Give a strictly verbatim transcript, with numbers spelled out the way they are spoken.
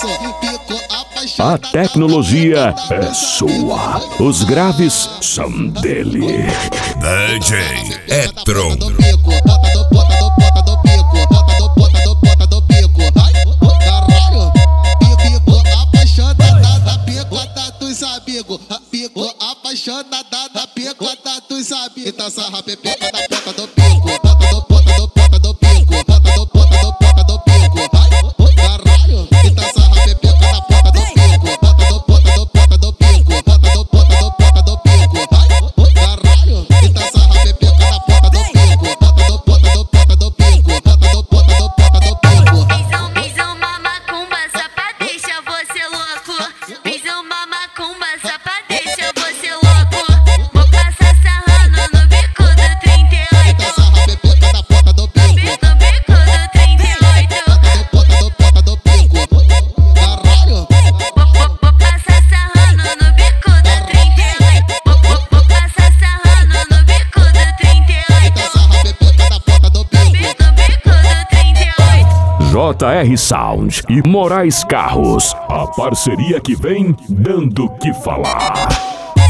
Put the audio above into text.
A tecnologia é sua, os graves são dele. D J Etron. Pico apaixonada da picota dos amigos. Então sarra pepeca da ponta do pico, ponta do ponta do ponta do pico, ponta do ponta do ponta do pico. Caralho, então sarra pepeca da ponta do pico, ponta do ponta do ponta do pico, ponta do ponta do ponta do pico. Caralho, então sarra pepeca da ponta do pico, ponta do ponta do ponta do pico, ponta do ponta do ponta do pico. Fiz uma macumba só pra deixar você louco. Fiz uma macumba só pra deixar você louco. Vou passar sarrando no bico do trinta e oito. Então sarra pepeca da ponta do pico, No bico do trinta e oito. ponta do ponta do pico. Caralho, Vou, vou passar sarrando no bico do trinta e oito. Vou, vou, vou passar sarrando no bico do trinta e oito. então sarra pepeca da ponta do pico. No bico do trinta e oito. J R Sound e Moraes Carros, a parceria que vem dando o que falar.